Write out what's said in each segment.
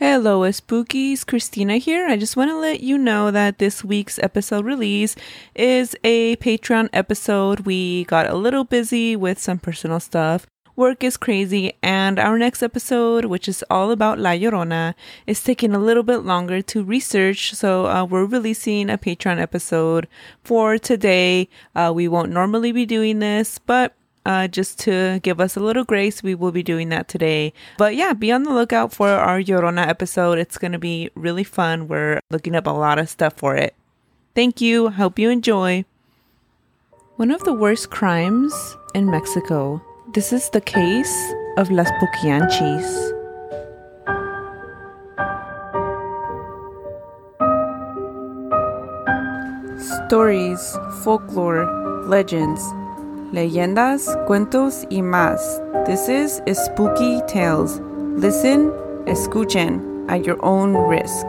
Hello, Spookies. Christina here. I just want to let you know that this week's episode release is a Patreon episode. We got a little busy with some personal stuff. Work is crazy, and our next episode, which is all about La Llorona, is taking a little bit longer to research. So we're releasing a Patreon episode for today. We won't normally be doing this, but just to give us a little grace, we will be doing that today. But yeah, be on the lookout for our Llorona episode. It's going to be really fun. We're looking up a lot of stuff for it. Thank you. Hope you enjoy. One of the worst crimes in Mexico. This is the case of Las Poquianchis. Stories, folklore, legends, leyendas, cuentos y más. This is Spooky Tales. Listen, escuchen at your own risk.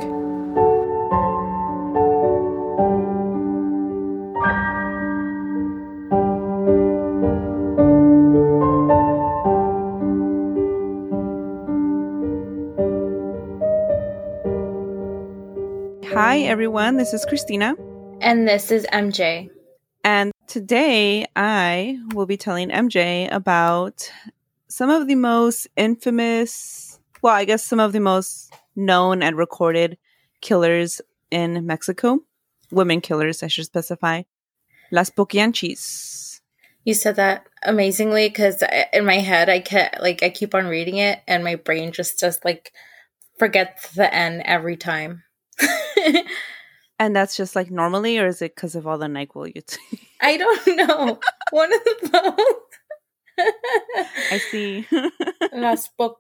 Hi everyone, this is Christina. And this is MJ. And today I will be telling MJ about some of the most infamous, some of the most known and recorded killers in Mexico. Women killers, I should specify. Las Poquianchis. You said that amazingly because in my head I keep on reading it and my brain just forgets the N every time. And that's just like normally, or is it because of all the NyQuil you take? I don't know. One of both. I see. Las what?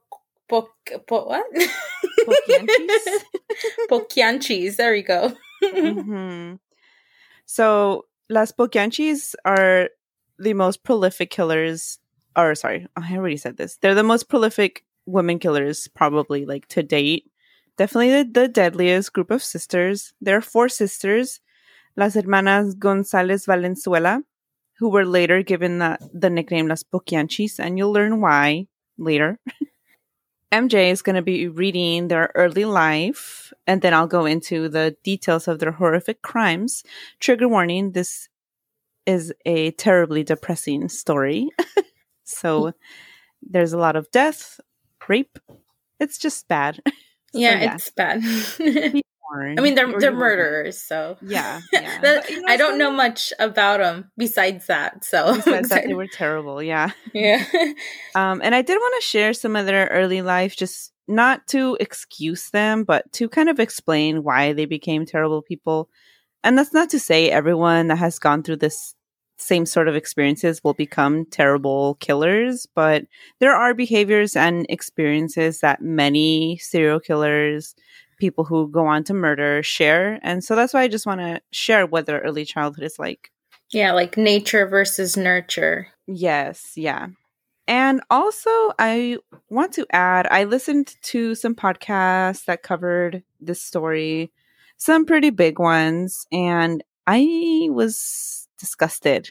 Poquianchis? Poquianchis. There we go. Mm-hmm. So, Las Poquianchis are the most prolific killers. Or, sorry, I already said this. They're the most prolific women killers, probably, to date. Definitely the deadliest group of sisters. There are 4 sisters, Las Hermanas González Valenzuela, who were later given the nickname Las Poquianchis, and you'll learn why later. MJ is going to be reading their early life, and then I'll go into the details of their horrific crimes. Trigger warning, this is a terribly depressing story. So there's a lot of death, rape. It's just bad. Yeah, it's bad. I mean, they're murderers, so yeah. I don't know much about them besides that. So besides that, they were terrible. Yeah. And I did want to share some of their early life, just not to excuse them, but to kind of explain why they became terrible people. And that's not to say everyone that has gone through this same sort of experiences will become terrible killers, but there are behaviors and experiences that many serial killers, people who go on to murder, share. And so that's why I just want to share what their early childhood is like. Yeah, like nature versus nurture. Yes, yeah. And also, I want to add, I listened to some podcasts that covered this story, some pretty big ones, and I was disgusted.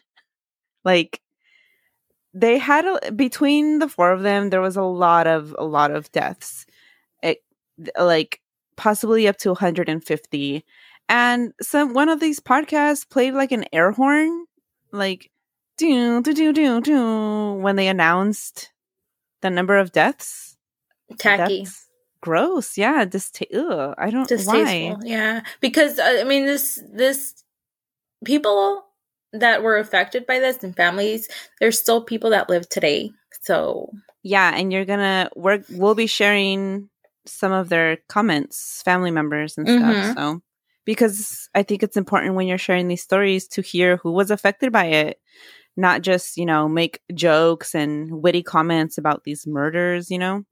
They had between the 4 of them, there was a lot of deaths. Possibly up to 150. And one of these podcasts played an air horn, do do do do when they announced the number of deaths. Tacky. That's gross. Yeah, I don't know why. Yeah, because I mean this people that were affected by this and families, there's still people that live today. So yeah, and we'll be sharing some of their comments, family members and stuff. So because I think it's important when you're sharing these stories to hear who was affected by it, not just make jokes and witty comments about these murderers.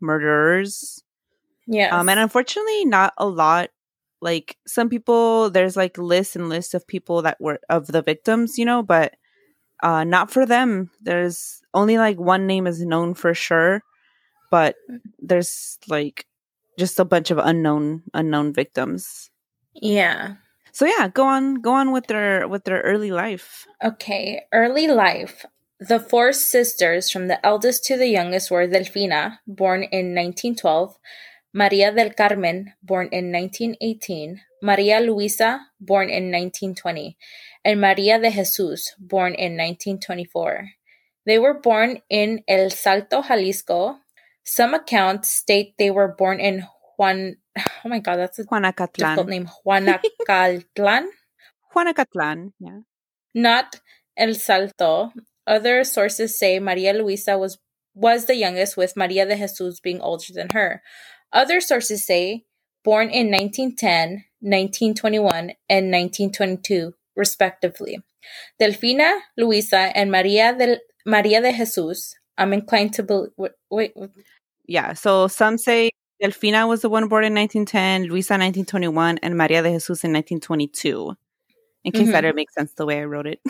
Yeah. And unfortunately, not a lot. Some people, there's lists and lists of people that were of the victims, but not for them. There's only one name is known for sure, but there's just a bunch of unknown victims. Yeah. So yeah, go on with their early life. Okay, early life. The 4 sisters, from the eldest to the youngest, were Delfina, born in 1912, Maria del Carmen, born in 1918, Maria Luisa, born in 1920, and Maria de Jesus, born in 1924. They were born in El Salto, Jalisco. Some accounts state they were born in oh my God, that's a difficult name. Juanacatlan? Juanacatlan, yeah. Not El Salto. Other sources say Maria Luisa was the youngest, with Maria de Jesus being older than her. Other sources say born in 1910, 1921, and 1922, respectively. Delfina, Luisa, and Maria de Jesus. I'm inclined to believe. Wait. Yeah, so some say Delfina was the one born in 1910, Luisa 1921, and Maria de Jesus in 1922. In case that it makes sense the way I wrote it.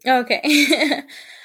Okay.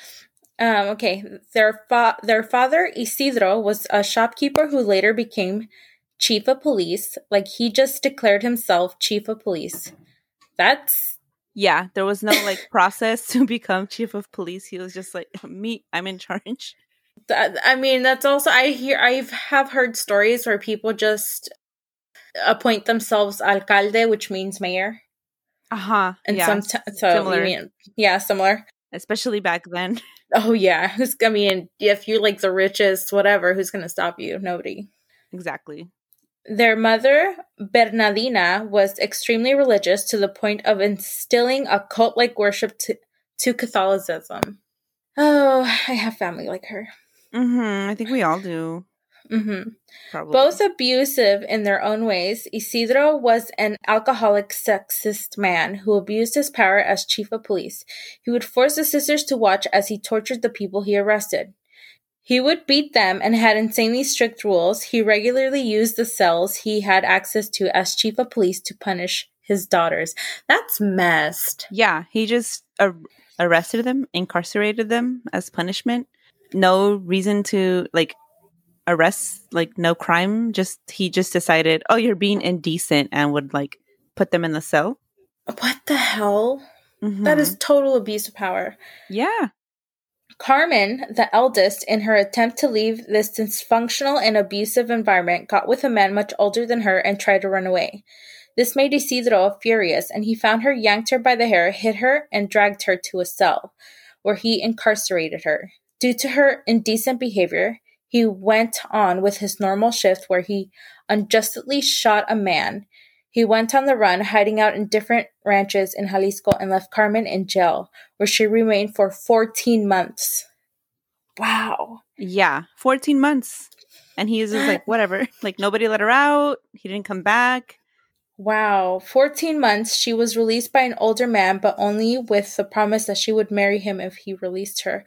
Okay. Their father, Isidro, was a shopkeeper who later became chief of police. Like, he just declared himself chief of police. That's... Yeah, there was no, like, process to become chief of police. He was just like, me, I'm in charge. I mean, that's also... I have heard stories where people just appoint themselves alcalde, which means mayor. Uh-huh. And yeah, similar. Similar. Especially back then. Oh, yeah. I mean, if you're like the richest, whatever, who's going to stop you? Nobody. Exactly. Their mother, Bernardina, was extremely religious to the point of instilling a cult-like worship to Catholicism. Oh, I have family like her. I think we all do. Probably. Both abusive in their own ways, Isidro was an alcoholic, sexist man who abused his power as chief of police. He would force the sisters to watch as he tortured the people he arrested. He would beat them and had insanely strict rules. He regularly used the cells he had access to as chief of police to punish his daughters. That's messed. Yeah, he just arrested them, incarcerated them as punishment. No reason to, like, arrest, like, no crime. He just decided, oh, you're being indecent, and would, like, put them in the cell. What the hell? That is total abuse of power. Yeah. Carmen, the eldest, in her attempt to leave this dysfunctional and abusive environment, got with a man much older than her and tried to run away. This made Isidro furious, and he found her, yanked her by the hair, hit her, and dragged her to a cell, where he incarcerated her. Due to her indecent behavior, he went on with his normal shift where he unjustly shot a man. He went on the run, hiding out in different ranches in Jalisco, and left Carmen in jail, where she remained for 14 months. Wow. Yeah, 14 months. And he was just like, whatever. Like, nobody let her out. He didn't come back. Wow. 14 months. She was released by an older man, but only with the promise that she would marry him if he released her.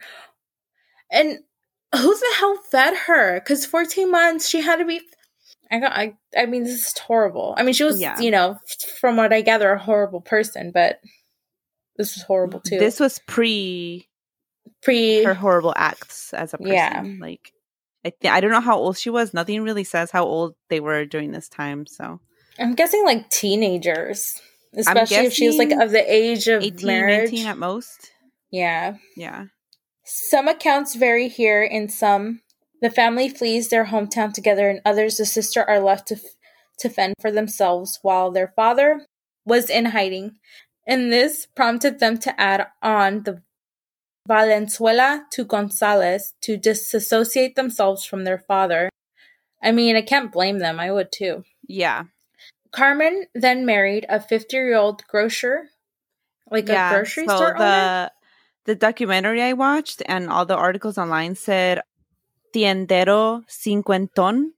And who the hell fed her? Because 14 months, she had to be... I mean, this is horrible. I mean, she was, from what I gather, a horrible person, but this was horrible too. This was pre her horrible acts as a person. Yeah. Like, I don't know how old she was. Nothing really says how old they were during this time. So I'm guessing like teenagers, especially if she was like of the age of 18, marriage. 19 at most. Yeah. Yeah. Some accounts vary here. In some, the family flees their hometown together. In others, the sisters are left to fend for themselves while their father was in hiding. And this prompted them to add on the Valenzuela to Gonzalez to disassociate themselves from their father. I mean, I can't blame them. I would too. Yeah. Carmen then married a 50-year-old grocer, a grocery store owner. The documentary I watched and all the articles online said tiendero cincuentón.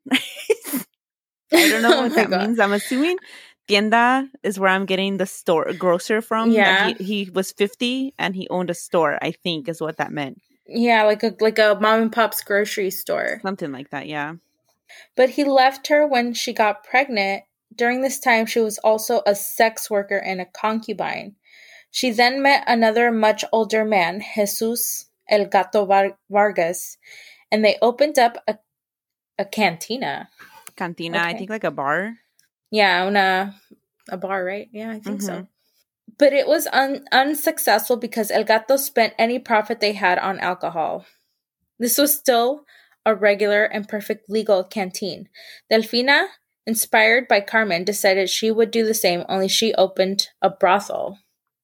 I don't know what that means. I'm assuming tienda is where I'm getting the grocer from. Yeah. He was 50 and he owned a store, I think is what that meant. Yeah, like a mom and pop's grocery store. Something like that, yeah. But he left her when she got pregnant. During this time, she was also a sex worker and a concubine. She then met another much older man, Jesus El Gato Vargas, and they opened up a cantina. Cantina, okay. I think like a bar. Yeah, a bar, right? Yeah, I think so. But it was unsuccessful because El Gato spent any profit they had on alcohol. This was still a regular and perfect legal canteen. Delfina inspired by Carmen, decided she would do the same, only she opened a brothel.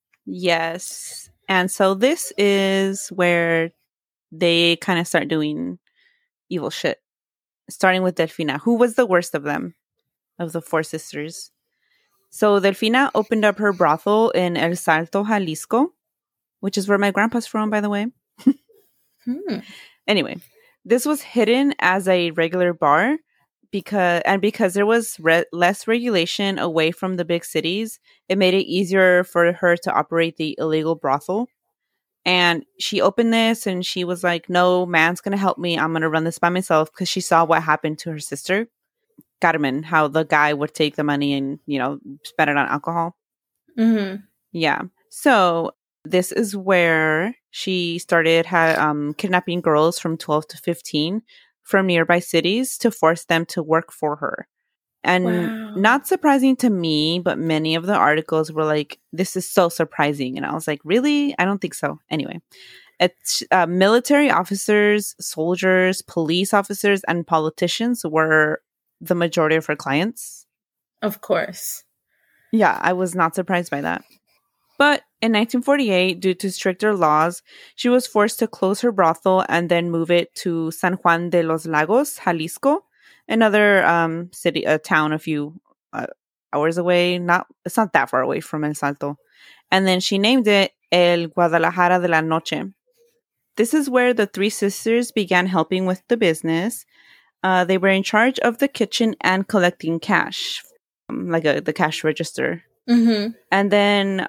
Yes. And so this is where they kind of start doing evil shit. Starting with Delfina, who was the worst of them, of the four sisters. So Delfina opened up her brothel in El Salto, Jalisco, which is where my grandpa's from, by the way. Anyway, this was hidden as a regular bar because there was less regulation away from the big cities. It made it easier for her to operate the illegal brothel. And she opened this and she was like, no, man's going to help me. I'm going to run this by myself, because she saw what happened to her sister, Carmen, how the guy would take the money and, spend it on alcohol. Mm-hmm. Yeah. So this is where she started kidnapping girls from 12 to 15 from nearby cities to force them to work for her. And not surprising to me, but many of the articles were like, this is so surprising. And I was like, really? I don't think so. Anyway, it's military officers, soldiers, police officers, and politicians were the majority of her clients. Of course. Yeah, I was not surprised by that. But in 1948, due to stricter laws, she was forced to close her brothel and then move it to San Juan de los Lagos, Jalisco, another a town a few hours away. It's not that far away from El Salto. And then she named it El Guadalajara de la Noche. This is where the three sisters began helping with the business. They were in charge of the kitchen and collecting cash, the cash register. Mm-hmm. And then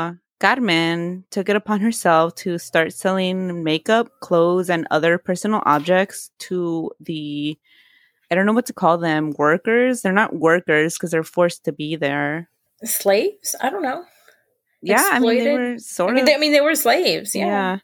Carmen took it upon herself to start selling makeup, clothes, and other personal objects to the, I don't know what to call them, workers. They're not workers because they're forced to be there. Slaves? I don't know. Yeah, Exploited? I mean, they were sort of. They were slaves, yeah.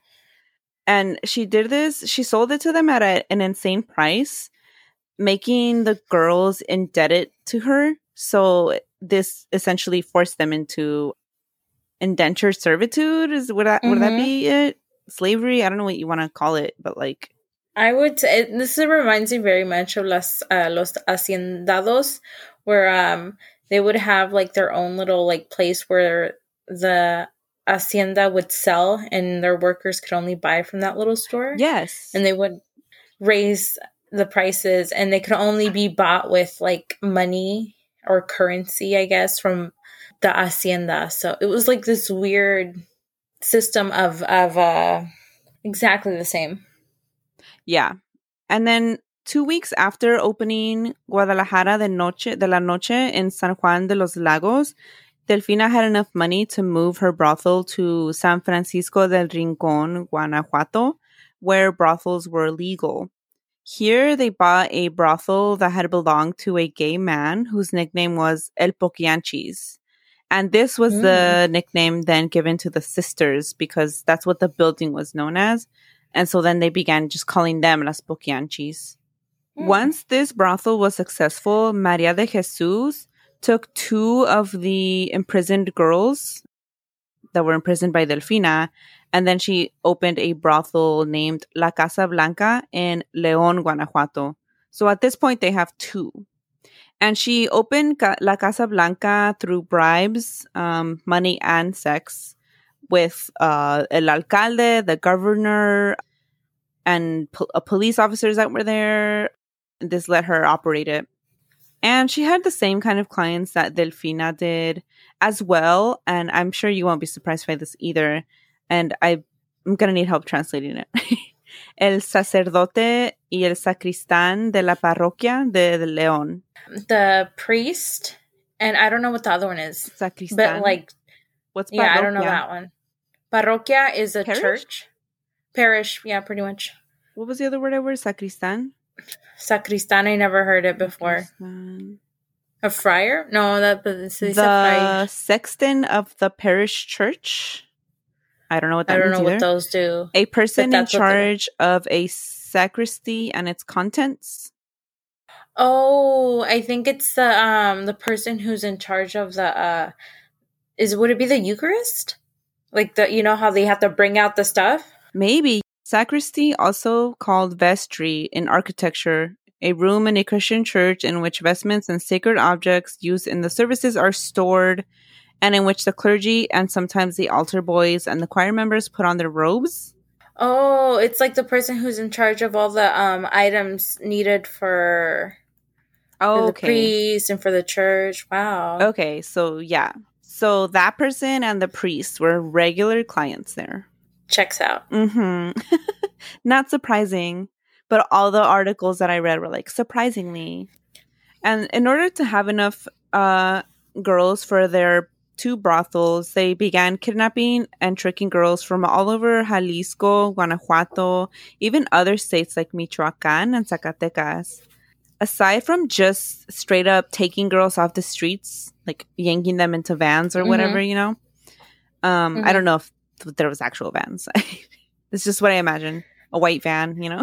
And she did this. She sold it to them at an insane price, making the girls indebted to her. So this essentially forced them into indentured servitude. Would that be it? Slavery? I don't know what you want to call it, but like, I would say this reminds me very much of los haciendados, where they would have like their own little like place where the hacienda would sell and their workers could only buy from that little store. Yes. And they would raise the prices and they could only be bought with like money or currency, I guess, from the hacienda. So it was like this weird system of exactly the same. Yeah. And then 2 weeks after opening Guadalajara de la Noche in San Juan de los Lagos, Delfina had enough money to move her brothel to San Francisco del Rincón, Guanajuato, where brothels were legal. Here, they bought a brothel that had belonged to a gay man whose nickname was El Poquianchis. And this was the nickname then given to the sisters because that's what the building was known as. And so then they began just calling them Las Poquianchis. Once this brothel was successful, Maria de Jesus took 2 of the imprisoned girls that were imprisoned by Delfina, and then she opened a brothel named La Casa Blanca in León, Guanajuato. So at this point, they have 2. And she opened La Casa Blanca through bribes, money, and sex with el alcalde, the governor, and police officers that were there. This let her operate it. And she had the same kind of clients that Delfina did as well. And I'm sure you won't be surprised by this either. And I'm going to need help translating it. El sacerdote y el sacristán de la parroquia de León. The priest, and I don't know what the other one is. Sacristán. But like, what's parroquia? Yeah, I don't know that one. Parroquia is a church. Parish, yeah, pretty much. What was the other word I heard? Sacristán? Sacristán, I never heard it before. Sacristán. A friar? No, the sexton of the parish church. I don't know what that means. I don't know what those do. A person in charge of a sacristy and its contents. Oh, I think it's the person who's in charge of the would it be the Eucharist? Like how they have to bring out the stuff? Maybe. Sacristy, also called vestry in architecture, a room in a Christian church in which vestments and sacred objects used in the services are stored, and in which the clergy and sometimes the altar boys and the choir members put on their robes. Oh, it's like the person who's in charge of all the items needed for the priest and for the church. Wow. Okay, so yeah. So that person and the priest were regular clients there. Checks out. Mm-hmm. Not surprising, but all the articles that I read were like, surprisingly. And in order to have enough girls for their 2 brothels, they began kidnapping and tricking girls from all over Jalisco, Guanajuato, even other states like Michoacán and Zacatecas. Aside from just straight up taking girls off the streets, like yanking them into vans or whatever, you know? I don't know if there was actual vans. It's just what I imagine. A white van, you know?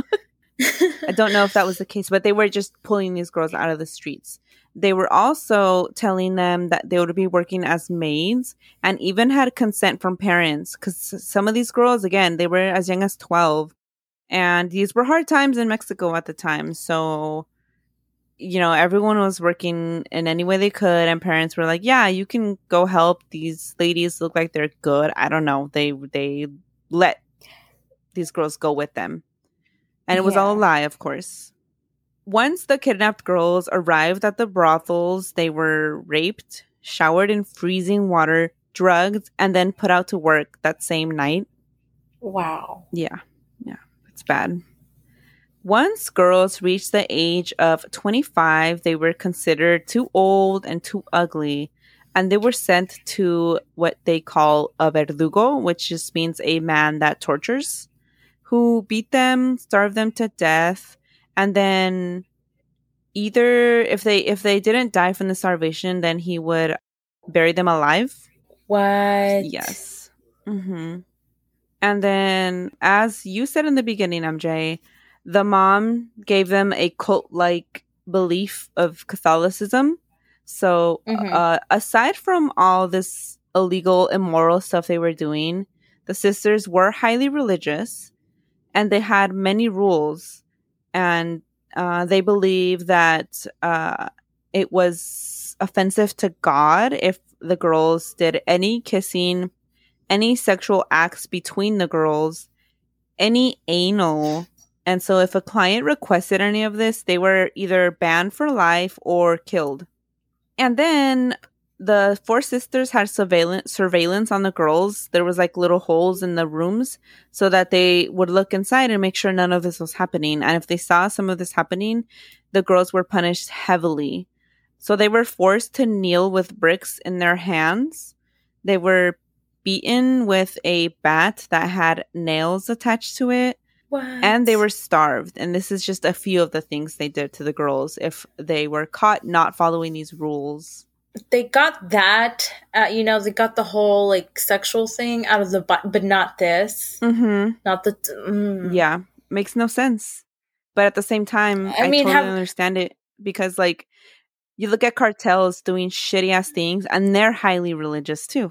I don't know if that was the case, but they were just pulling these girls out of the streets. They were also telling them that they would be working as maids and even had consent from parents because some of these girls, again, they were as young as 12. And these were hard times in Mexico at the time. So, you know, everyone was working in any way they could. And parents were like, yeah, you can go help. These ladies look like they're good. I don't know. They let these girls go with them. And it was all a lie, of course. Once the kidnapped girls arrived at the brothels, they were raped, showered in freezing water, drugged, and then put out to work that same night. Wow. Yeah. It's bad. Once girls reached the age of 25, they were considered too old and too ugly, and they were sent to what they call a verdugo, which just means a man that tortures, who beat them, starved them to death, and then either if they didn't die from the starvation, then he would bury them alive. What? Yes. Mm-hmm. And then, as you said in the beginning, MJ, the mom gave them a cult-like belief of Catholicism. So, aside from all this illegal, immoral stuff they were doing, the sisters were highly religious. And they had many rules, and they believe that it was offensive to God if the girls did any kissing, any sexual acts between the girls, any anal. And so if a client requested any of this, they were either banned for life or killed. And then the 4 sisters had surveillance on the girls. There was like little holes in the rooms so that they would look inside and make sure none of this was happening. And if they saw some of this happening, the girls were punished heavily. So they were forced to kneel with bricks in their hands. They were beaten with a bat that had nails attached to it. What? And they were starved. And this is just a few of the things they did to the girls if they were caught not following these rules. They got that, they got the whole like sexual thing out of the but not this. Mm-hmm. Not the. Yeah, makes no sense. But at the same time, I totally understand it because, like, you look at cartels doing shitty ass things, and they're highly religious too.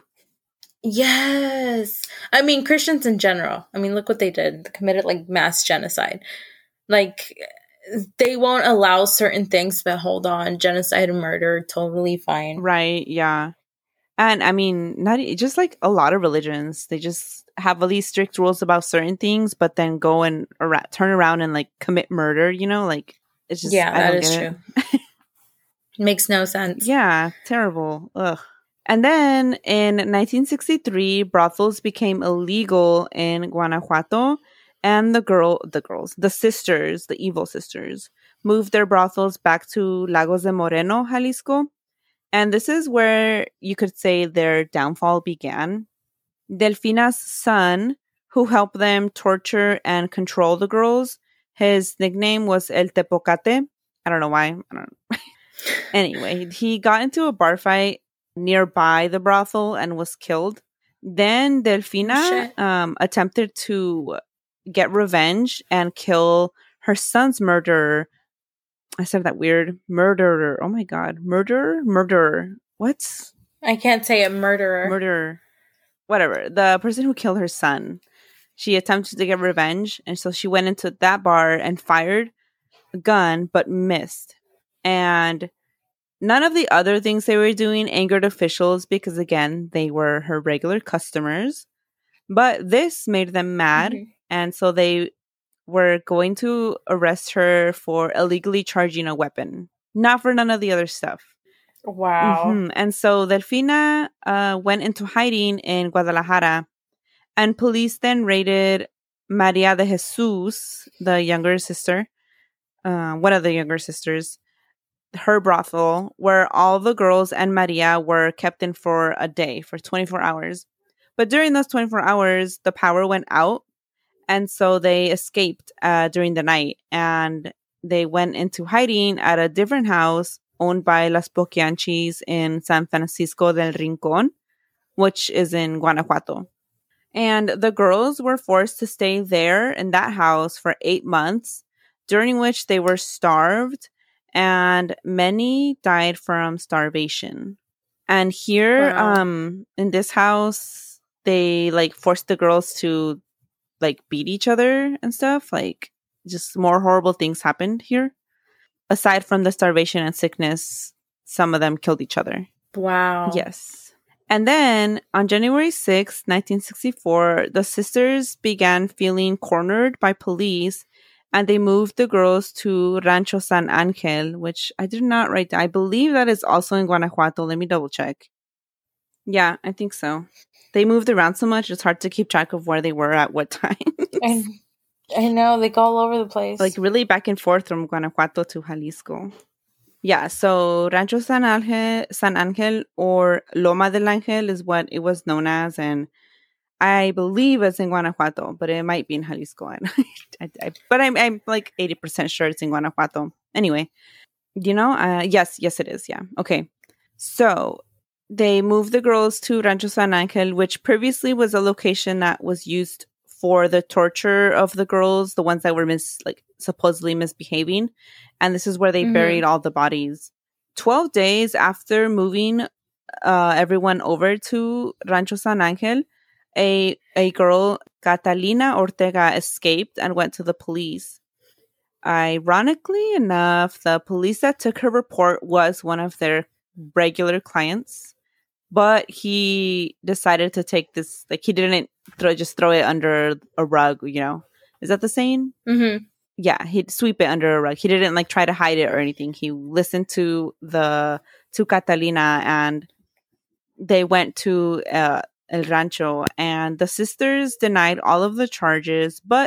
Yes, I mean Christians in general. I mean, look what they did. They committed like mass genocide. Like, they won't allow certain things, but hold on, genocide and murder, totally fine. Right, yeah. And I mean, not just like a lot of religions, they just have all these strict rules about certain things, but then go and turn around and like commit murder, you know? Like, it's just, yeah, that is true. Makes no sense. Yeah, terrible. Ugh. And then in 1963, brothels became illegal in Guanajuato. And the sisters, the evil sisters, moved their brothels back to Lagos de Moreno, Jalisco. And this is where you could say their downfall began. Delfina's son, who helped them torture and control the girls, his nickname was El Tepocate. I don't know why. I don't know. Anyway, he got into a bar fight nearby the brothel and was killed. Then Delfina attempted to get revenge and kill her son's murderer. I said that weird. Murderer. Oh my god. Murderer. What? I can't say it. Murderer. Whatever. The person who killed her son. She attempted to get revenge, and so she went into that bar and fired gun but missed. And none of the other things they were doing angered officials because, again, they were her regular customers. But this made them mad. Mhm. And so they were going to arrest her for illegally charging a weapon, not for none of the other stuff. Wow. And so Delfina went into hiding in Guadalajara, and police then raided Maria de Jesus, the younger sister, one of the younger sisters, her brothel, where all the girls and Maria were kept in for a day, for 24 hours. But during those 24 hours, the power went out, and so they escaped during the night, and they went into hiding at a different house owned by Las Poquianchis in San Francisco del Rincon, which is in Guanajuato. And the girls were forced to stay there in that house for 8 months, during which they were starved, and many died from starvation. And here, Wow. in this house, they like forced the girls to like beat each other and stuff. Like, just more horrible things happened here. Aside from the starvation and sickness, some of them killed each other. Wow. Yes. And then on January 6th, 1964, the sisters began feeling cornered by police, and they moved the girls to Rancho San Angel, which I did not write down. I believe that is also in Guanajuato. Let me double check. Yeah, I think so. They moved around so much, it's hard to keep track of where they were at what time. I know, they go all over the place. Like, really back and forth from Guanajuato to Jalisco. Yeah, so Rancho San Angel, or Loma del Ángel is what it was known as, and I believe it's in Guanajuato, but it might be in Jalisco. But I'm like 80% sure it's in Guanajuato. Anyway, yes, it is. Yeah, okay. So they moved the girls to Rancho San Angel, which previously was a location that was used for the torture of the girls, the ones that were supposedly misbehaving. And this is where they buried all the bodies. 12 days after moving everyone over to Rancho San Angel, a girl, Catalina Ortega, escaped and went to the police. Ironically enough, the police that took her report was one of their regular clients, but he decided to take this, like, he didn't throw it under a rug, Is that the saying? Mm-hmm. Yeah, he'd sweep it under a rug. He didn't like try to hide it or anything. He listened to Catalina, and they went to El Rancho, and the sisters denied all of the charges, but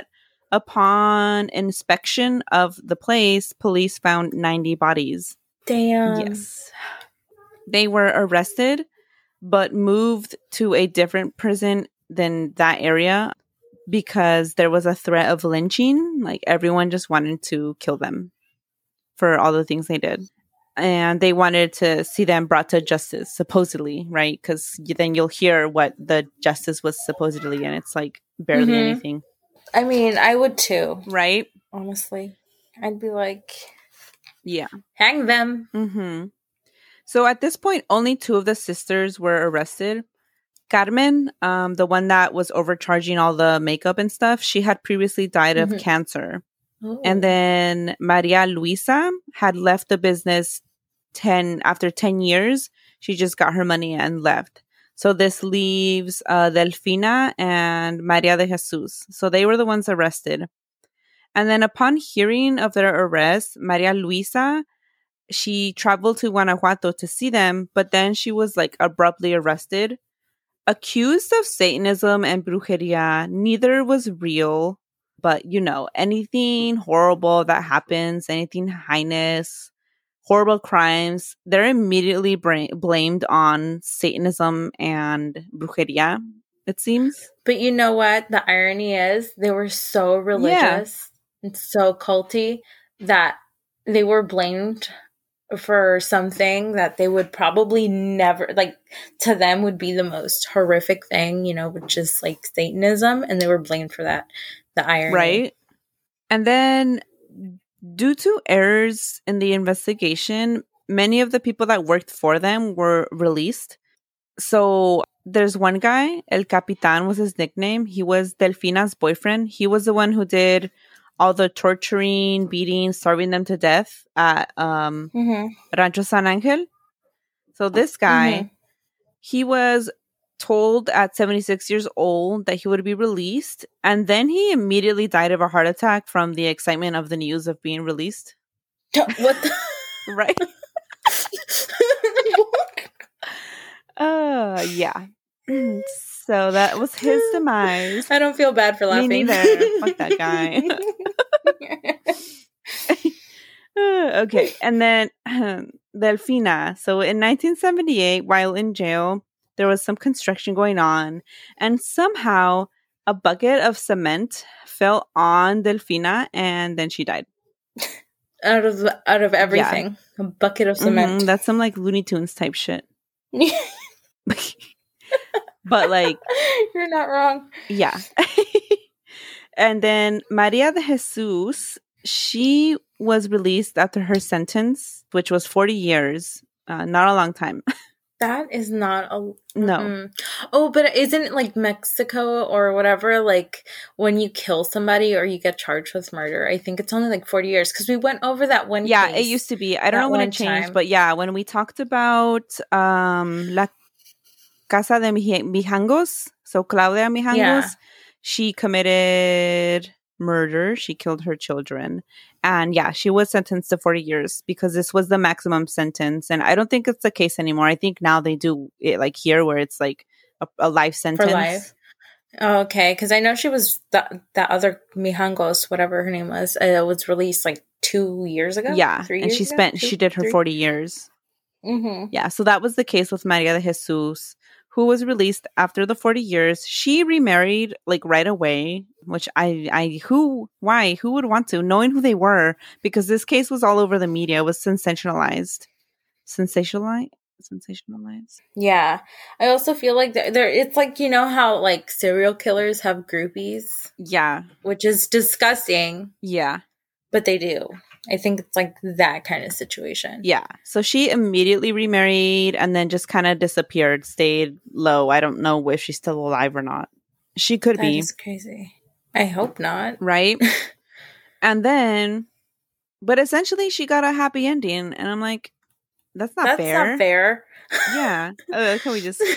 upon inspection of the place, police found 90 bodies. Damn. Yes. They were arrested, but moved to a different prison than that area because there was a threat of lynching. Like, everyone just wanted to kill them for all the things they did. And they wanted to see them brought to justice, supposedly, right? Because then you'll hear what the justice was supposedly, and it's like barely anything. I mean, I would too. Right? Honestly. I'd be like, yeah, hang them. Mm-hmm. So at this point, only 2 of the sisters were arrested. Carmen, the one that was overcharging all the makeup and stuff, she had previously died of cancer. Oh. And then Maria Luisa had left the business after 10 years. She just got her money and left. So this leaves Delfina and Maria de Jesus. So they were the ones arrested. And then upon hearing of their arrest, Maria Luisa, she traveled to Guanajuato to see them, but then she was like abruptly arrested. Accused of Satanism and brujeria. Neither was real, but anything horrible that happens, anything heinous, horrible crimes, they're immediately blamed on Satanism and brujeria, it seems. But you know what? The irony is they were so religious and so culty that they were blamed for something that they would probably never, like, to them would be the most horrific thing, which is like Satanism, and they were blamed for that. The irony. Right. And then, due to errors in the investigation, many of the people that worked for them were released. So there's one guy, El Capitan was his nickname. He was Delfina's boyfriend. He was the one who did all the torturing, beating, starving them to death at Rancho San Angel. So this guy, he was told at 76 years old that he would be released, and then he immediately died of a heart attack from the excitement of the news of being released. What the? Right? Yeah. So that was his demise. I don't feel bad for laughing. Me neither. Fuck that guy. Okay. And then Delfina. So in 1978, while in jail, there was some construction going on, and somehow a bucket of cement fell on Delfina, and then she died. Out of everything. Yeah. A bucket of cement. That's some like Looney Tunes type shit. But like, you're not wrong. Yeah. And then Maria de Jesus, she was released after her sentence, which was 40 years. Not a long time. That is not a... No. Mm-mm. Oh, but isn't it like Mexico or whatever, like when you kill somebody or you get charged with murder, I think it's only like 40 years. Because we went over that one Yeah, case it used to be. I don't know when it changed, but yeah, when we talked about La Casa de Mijangos, so Claudia Mijangos, she committed murder. She killed her children. And yeah, she was sentenced to 40 years because this was the maximum sentence. And I don't think it's the case anymore. I think now they do it like here where it's like a life sentence. For life. Oh, okay. Because I know she was, that other Mijangos, whatever her name was released like 2 years ago. Yeah. 3 and years ago? She did her 40 years. Mm-hmm. Yeah. So that was the case with Maria de Jesus, who was released after the 40 years. She remarried like right away, which who would want to, knowing who they were, because this case was all over the media. It was sensationalized. Yeah. I also feel like it's like, you know how like serial killers have groupies? Yeah. Which is disgusting. Yeah. But they do. I think it's like that kind of situation. Yeah. So she immediately remarried and then just kind of disappeared, stayed low. I don't know if she's still alive or not. She could be. That is crazy. I hope not. Right? And then, but essentially she got a happy ending. And I'm like, that's not fair. That's not fair. Yeah. Can we just...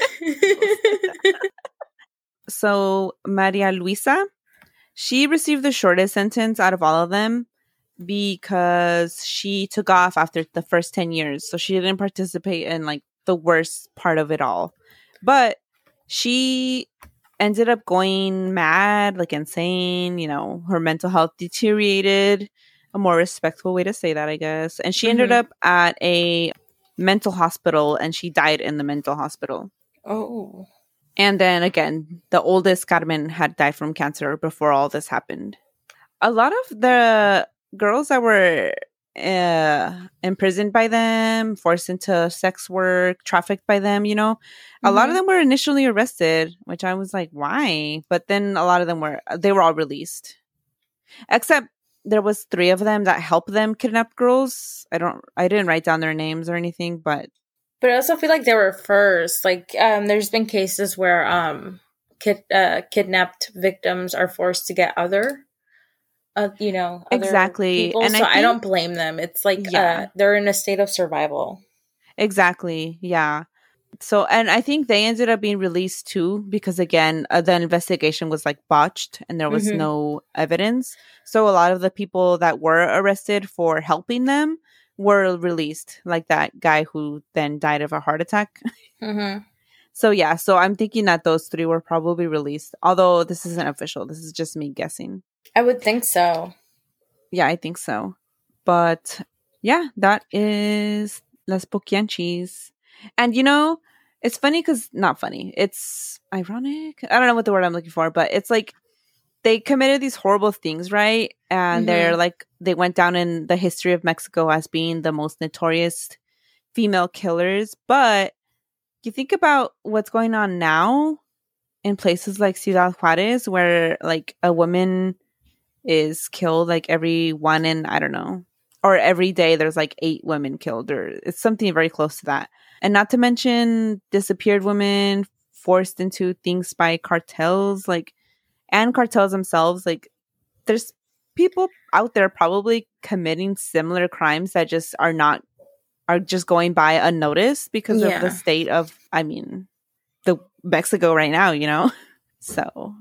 So Maria Luisa, she received the shortest sentence out of all of them, because she took off after the first 10 years. So she didn't participate in like the worst part of it all. But she ended up going mad, like insane. You know, her mental health deteriorated. A more respectful way to say that, I guess. And she ended up at a mental hospital, and she died in the mental hospital. Oh. And then again, the oldest, Carmen, had died from cancer before all this happened. A lot of the girls that were imprisoned by them, forced into sex work, trafficked by them, you know, a lot of them were initially arrested, which I was like, why? But then a lot of them they were all released. Except there was 3 of them that helped them kidnap girls. I didn't write down their names or anything, but I also feel like they were first. Like, there's been cases where kidnapped victims are forced to get other exactly people. And so I don't blame them. It's like they're in a state of survival. Exactly. Yeah. So, and I think they ended up being released too, because again, the investigation was like botched and there was no evidence. So a lot of the people that were arrested for helping them were released, like that guy who then died of a heart attack. So yeah, so I'm thinking that those 3 were probably released, although this isn't official. This is just me guessing. I would think so. Yeah, I think so. But yeah, that is Las Poquianchis. And you know, it's funny because, not funny, it's ironic. I don't know what the word I'm looking for, but it's like they committed these horrible things, right? And they're like, they went down in the history of Mexico as being the most notorious female killers. But you think about what's going on now in places like Ciudad Juarez, where like a woman is killed like every one in, I don't know, or every day there's like 8 women killed, or it's something very close to that. And not to mention disappeared women forced into things by cartels, like, and cartels themselves. Like, there's people out there probably committing similar crimes that just are just going by unnoticed because of the state of, I mean, the Mexico right now, you know? So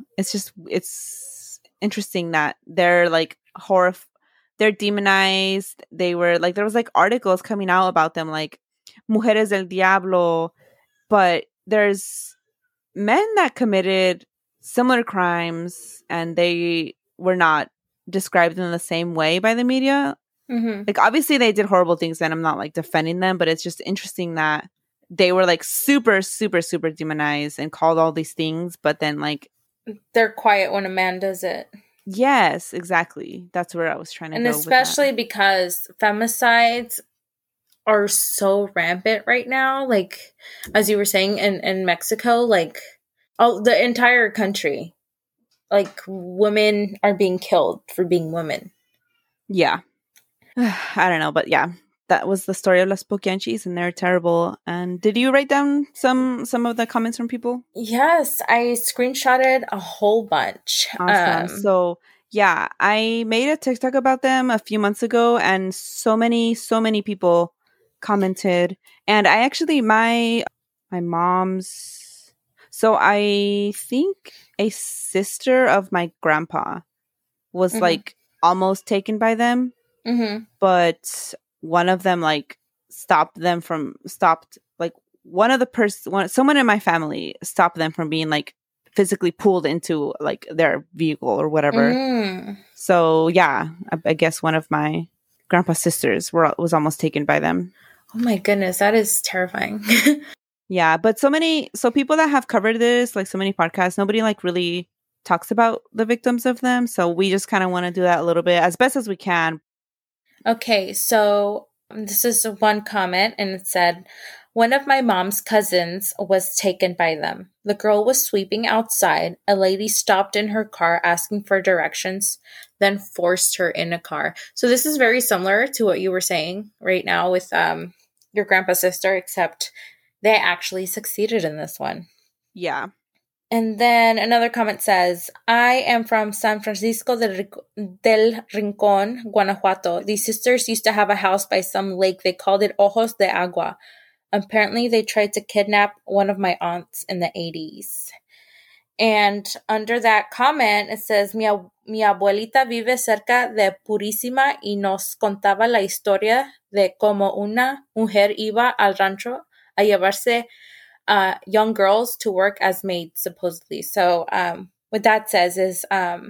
it's interesting that they're like they're demonized. They were like, there was like articles coming out about them, like Mujeres del Diablo, but there's men that committed similar crimes and they were not described in the same way by the media. Mm-hmm. Like, obviously they did horrible things and I'm not like defending them, but it's just interesting that they were like super, super, super demonized and called all these things, but then like they're quiet when a man does it. Yes, exactly. That's where I was trying to and go. And especially because femicides are so rampant right now. Like, as you were saying, in Mexico, like, the entire country, like, women are being killed for being women. Yeah. I don't know, but yeah. That was the story of Las Poquianchis, and they're terrible. And did you write down some of the comments from people? Yes, I screenshotted a whole bunch. Awesome. So yeah, I made a TikTok about them a few months ago, and so many people commented. And I actually, my mom's, so I think a sister of my grandpa was like almost taken by them, but one of them like stopped like someone in my family stopped them from being like physically pulled into like their vehicle or whatever. So yeah, I guess one of my grandpa's sisters was almost taken by them. Oh my goodness, that is terrifying. Yeah, but so people that have covered this, like so many podcasts, nobody like really talks about the victims of them. So we just kind of want to do that a little bit as best as we can. Okay, so this is one comment, and it said, one of my mom's cousins was taken by them. The girl was sweeping outside. A lady stopped in her car asking for directions, then forced her in a car. So this is very similar to what you were saying right now with your grandpa's sister, except they actually succeeded in this one. Yeah. And then another comment says, I am from San Francisco del Rincon, Guanajuato. These sisters used to have a house by some lake. They called it Ojos de Agua. Apparently, they tried to kidnap one of my aunts in the 80s. And under that comment, it says, mi abuelita vive cerca de Purísima y nos contaba la historia de cómo una mujer iba al rancho a llevarse young girls to work as maids, supposedly. So what that says is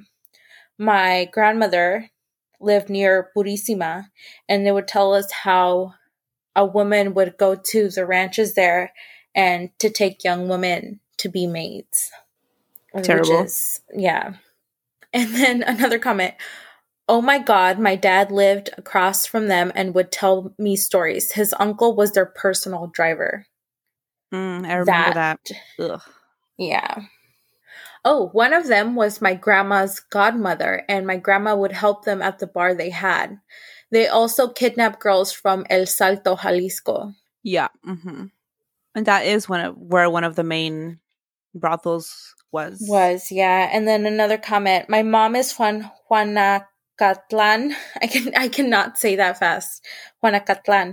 my grandmother lived near Purísima, and they would tell us how a woman would go to the ranches there and to take young women to be maids. Terrible. Yeah. And then another comment. Oh my God, my dad lived across from them and would tell me stories. His uncle was their personal driver. I remember that. Ugh. Yeah. Oh, one of them was my grandma's godmother, and my grandma would help them at the bar they had. They also kidnapped girls from El Salto, Jalisco. Yeah. Mm-hmm. And that is where one of the main brothels was. Yeah. And then another comment. My mom is from Juanacatlan. I cannot say that fast. Juanacatlan.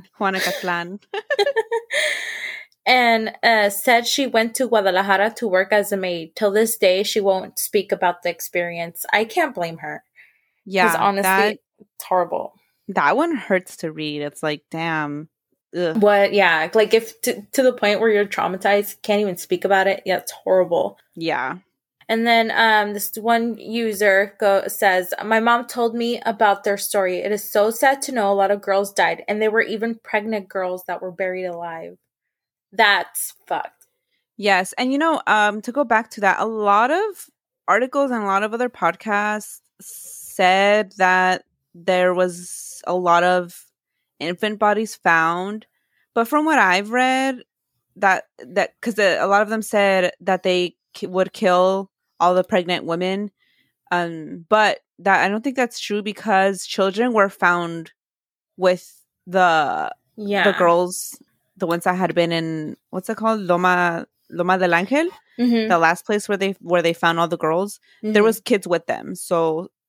And said she went to Guadalajara to work as a maid. Till this day, she won't speak about the experience. I can't blame her. Yeah. Because honestly, it's horrible. That one hurts to read. It's like, damn. Ugh. What? Yeah. Like, if to the point where you're traumatized, can't even speak about it. Yeah, it's horrible. Yeah. And then this one user says, my mom told me about their story. It is so sad to know a lot of girls died. And there were even pregnant girls that were buried alive. That's fucked. Yes. And, to go back to that, a lot of articles and a lot of other podcasts said that there was a lot of infant bodies found. But from what I've read, that because a lot of them said that they would kill all the pregnant women. But that I don't think that's true because children were found with the girls, the ones that had been in, what's it called? Loma del Ángel, the last place where they found all the girls. There was kids with them. So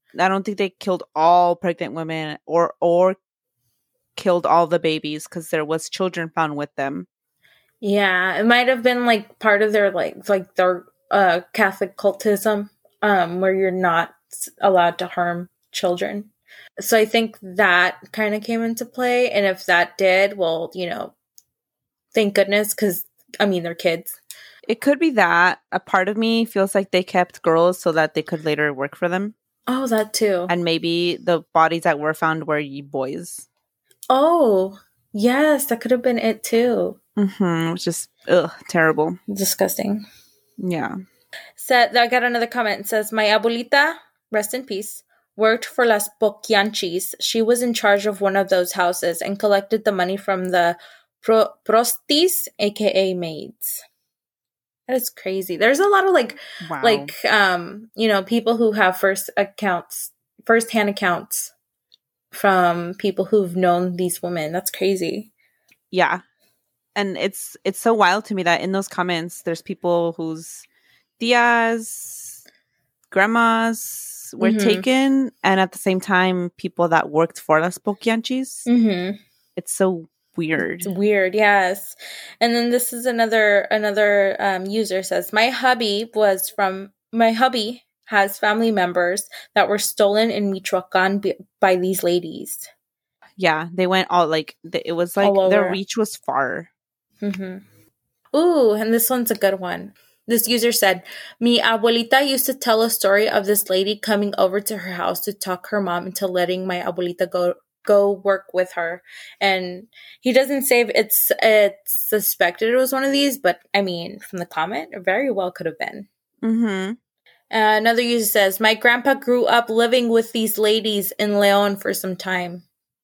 I don't think they killed all pregnant women or killed all the babies because there was children found with them. Yeah, it might have been like part of their like their Catholic cultism, where you're not allowed to harm children. So I think that kind of came into play. And if that did, well, thank goodness, because I mean they're kids. It could be that. A part of me feels like they kept girls so that they could later work for them. Oh, that too. And maybe the bodies that were found were boys. Oh, yes, that could have been it too. It was just terrible. Disgusting. Yeah. So I got another comment. It says, my abuelita, rest in peace, worked for Las Poquianchis. She was in charge of one of those houses and collected the money from the prostis, aka maids. That is crazy. There's a lot of people who have first-hand accounts from people who've known these women. That's crazy. Yeah. And it's so wild to me that in those comments, there's people whose tias, grandmas were taken, and at the same time, people that worked for Las Poquianchis. Mm-hmm. It's so weird. It's weird, yes. And then this is another user says, my hubby has family members that were stolen in Michoacan by these ladies. Yeah, they went all it was like their reach was far. Mm-hmm. Ooh, and this one's a good one. This user said, mi abuelita used to tell a story of this lady coming over to her house to talk her mom into letting my abuelita go work with her. And he doesn't say if it's suspected it was one of these, but I mean, from the comment, it very well could have been. Mm-hmm. Another user says, my grandpa grew up living with these ladies in Leon for some time.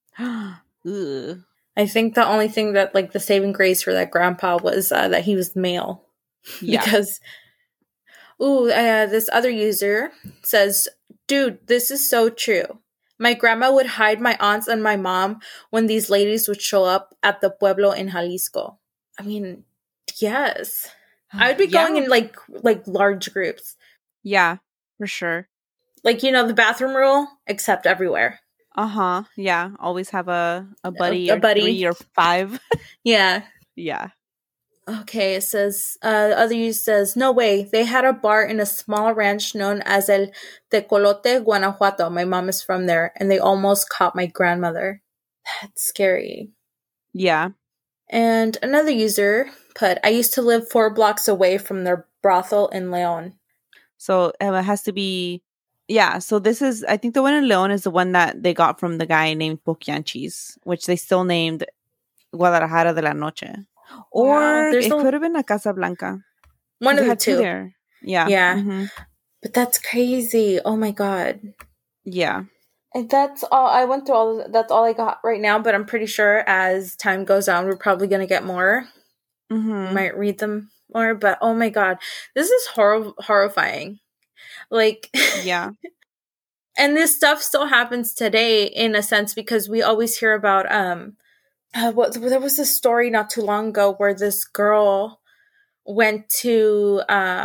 I think the only thing that the saving grace for that grandpa was that he was male. Yeah. Because, this other user says, dude, this is so true. My grandma would hide my aunts and my mom when these ladies would show up at the pueblo in Jalisco. I mean, yes. I would be going in large groups. Yeah, for sure. The bathroom rule, except everywhere. Uh-huh. Yeah. Always have a buddy or 3 or 5. Yeah. Yeah. Okay, it says, other user says, no way. They had a bar in a small ranch known as El Tecolote, Guanajuato. My mom is from there, and they almost caught my grandmother. That's scary. Yeah. And another user put, I used to live 4 blocks away from their brothel in Leon. So it has to be, yeah. So this is, I think the one in Leon is the one that they got from the guy named Poquianchis, which they still named Guadalajara de la Noche. Or it could have been a Casa Blanca. One of the two. There. Yeah. Yeah. Mm-hmm. But that's crazy. Oh my God. Yeah. And that's all. I went through that's all I got right now, but I'm pretty sure as time goes on, we're probably going to get more. Mm-hmm. We might read them more, but oh my God. This is horrifying. Yeah. And this stuff still happens today in a sense because we always hear about, there was a story not too long ago where this girl went to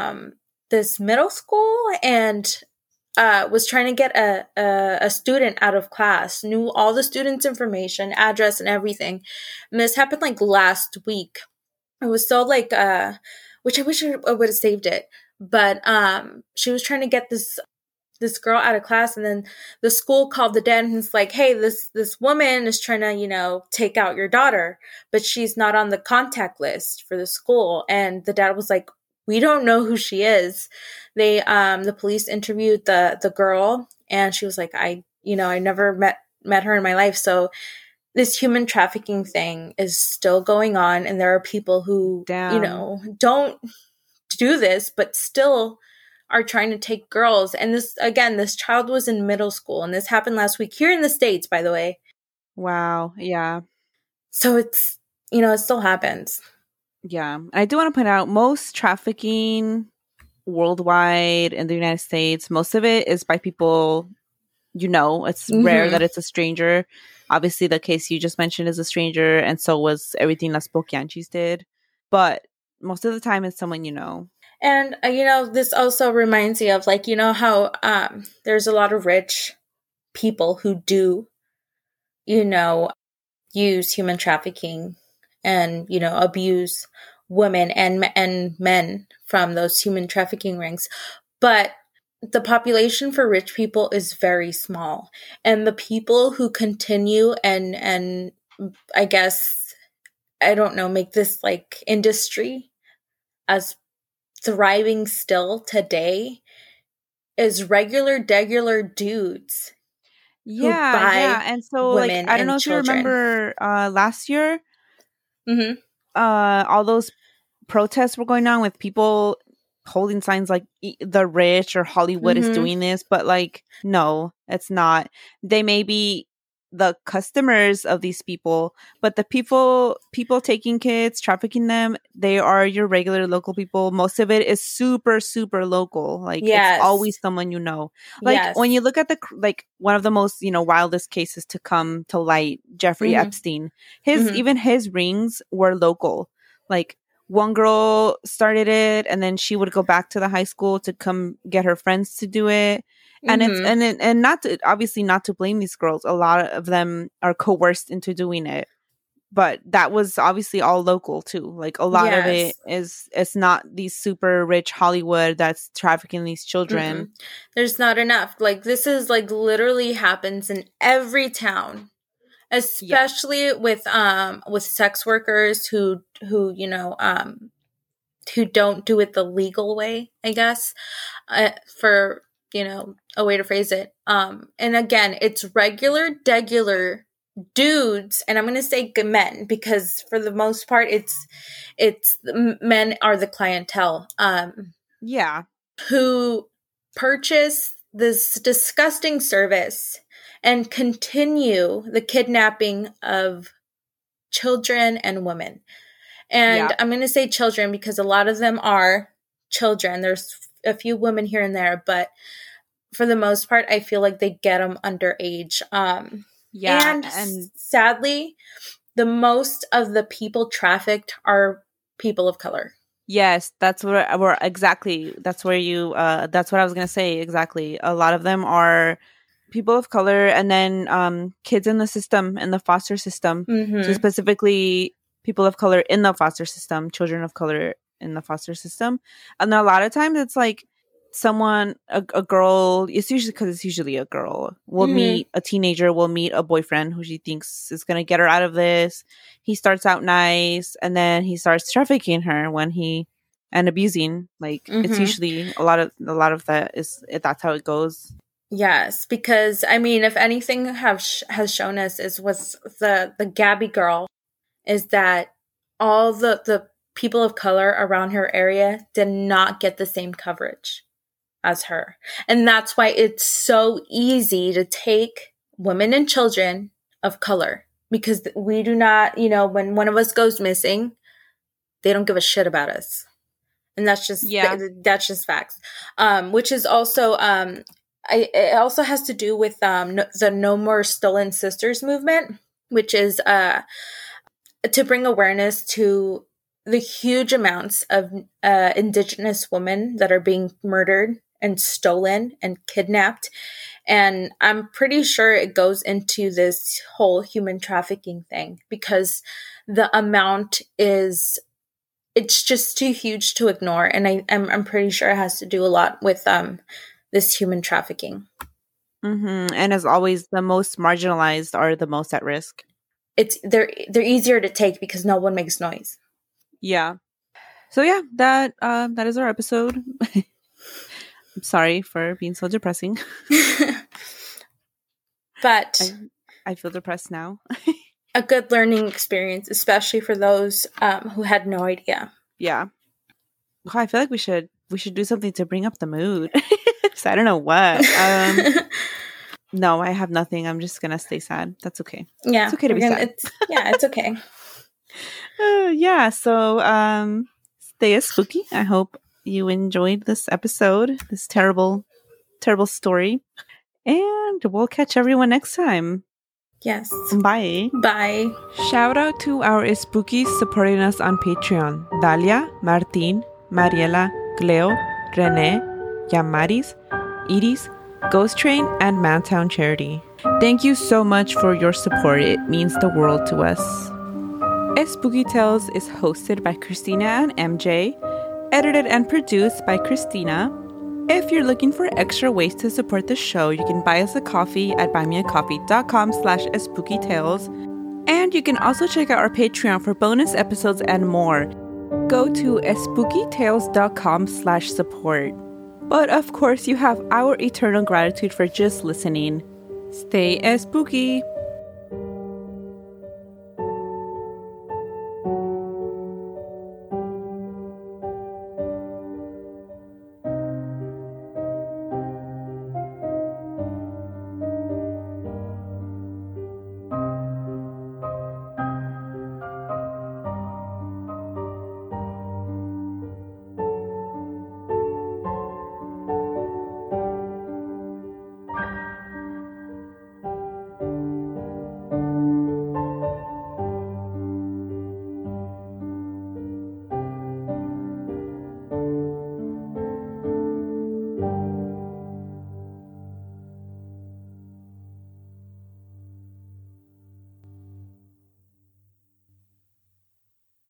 this middle school and was trying to get a student out of class, knew all the students' information, address, and everything. And this happened last week. It was so which I wish I would have saved it, but she was trying to get this girl out of class, and then the school called the dad and was like, hey, this woman is trying to, take out your daughter, but she's not on the contact list for the school. And the dad was like, we don't know who she is. They, the police interviewed the girl, and she was like, I never met her in my life. So this human trafficking thing is still going on. And there are people who, don't do this, but still are trying to take girls. And this child was in middle school, and this happened last week here in the States, by the way. Wow. Yeah. So it's, it still happens. Yeah. I do want to point out most trafficking worldwide in the United States, most of it is by people, it's rare that it's a stranger. Obviously, the case you just mentioned is a stranger, and so was everything Las Poquianchis did. But most of the time, it's someone you know. And, this also reminds me of, like, how there's a lot of rich people who do, use human trafficking and, abuse women and men from those human trafficking rings. But the population for rich people is very small. And the people who continue and I guess, I don't know, make this like industry as thriving still today is regular dudes who buy And so, like, women I don't and know if you children. remember last year, Mm-hmm. all those protests were going on with people holding signs like the rich or Hollywood is doing this, but like, no, it's not. They may be the customers of these people, but the people taking kids, trafficking them, they are your regular local people. Most of it is super, super local. Like, it's always someone you know. Like, when you look at one of the most, wildest cases to come to light, Jeffrey Epstein, even his rings were local. Like, one girl started it, and then she would go back to the high school to come get her friends to do it. And it's not to, obviously not to blame these girls. A lot of them are coerced into doing it, but that was obviously all local too. Like, a lot of it it's not these super rich Hollywood that's trafficking these children. There's not enough. Like, this is like literally happens in every town. Especially with sex workers who don't do it the legal way, I guess, for a way to phrase it. And again, it's regular dudes, and I'm gonna say men because for the most part, it's men are the clientele. Who purchase this disgusting service and continue the kidnapping of children and women. And I'm going to say children because a lot of them are children. There's a few women here and there, but for the most part, I feel like they get them underage. And sadly, the most of the people trafficked are people of color. Yes, that's what exactly. That's where that's what I was going to say. Exactly. A lot of them are people of color, and then kids in the system, in the foster system. So specifically people of color in the foster system, children of color in the foster system. And a lot of times it's like someone, a girl, it's usually a girl, will meet a teenager, will meet a boyfriend who she thinks is going to get her out of this. He starts out nice, and then he starts trafficking her and abusing. Like, it's usually a lot of that that's how it goes. Yes, because I mean, if anything has shown us is with the Gabby girl, is that all the people of color around her area did not get the same coverage as her. And that's why it's so easy to take women and children of color, because we do not, when one of us goes missing, they don't give a shit about us. And that's just, that's just facts. Which is also, it also has to do with the No More Stolen Sisters movement, which is to bring awareness to the huge amounts of Indigenous women that are being murdered and stolen and kidnapped. And I'm pretty sure it goes into this whole human trafficking thing because the amount it's just too huge to ignore. And I'm pretty sure it has to do a lot with this human trafficking. And as always, the most marginalized are the most at risk. They're easier to take because no one makes noise. Yeah. So yeah, that is our episode. I'm sorry for being so depressing. But I feel depressed now. A good learning experience, especially for those who had no idea. Yeah. Oh, I feel like we should do something to bring up the mood. So I don't know what. No, I have nothing. I'm just gonna stay sad. That's okay. Yeah, it's okay to be sad. It's okay. Yeah. So stay spooky. I hope you enjoyed this episode. This terrible, terrible story, and we'll catch everyone next time. Yes. Bye. Bye. Shout out to our spookies supporting us on Patreon: Dalia, Martin, Mariela, Cleo, Renee, Yamaris, Iris, Ghost Train, and Mantown Charity. Thank you so much for your support. It means the world to us. Spooky Tales is hosted by Christina and MJ, edited and produced by Christina. If you're looking for extra ways to support the show, you can buy us a coffee at buymeacoffee.com/spookytales. And you can also check out our Patreon for bonus episodes and more. Go to spookytales.com/support. But of course, you have our eternal gratitude for just listening. Stay spooky!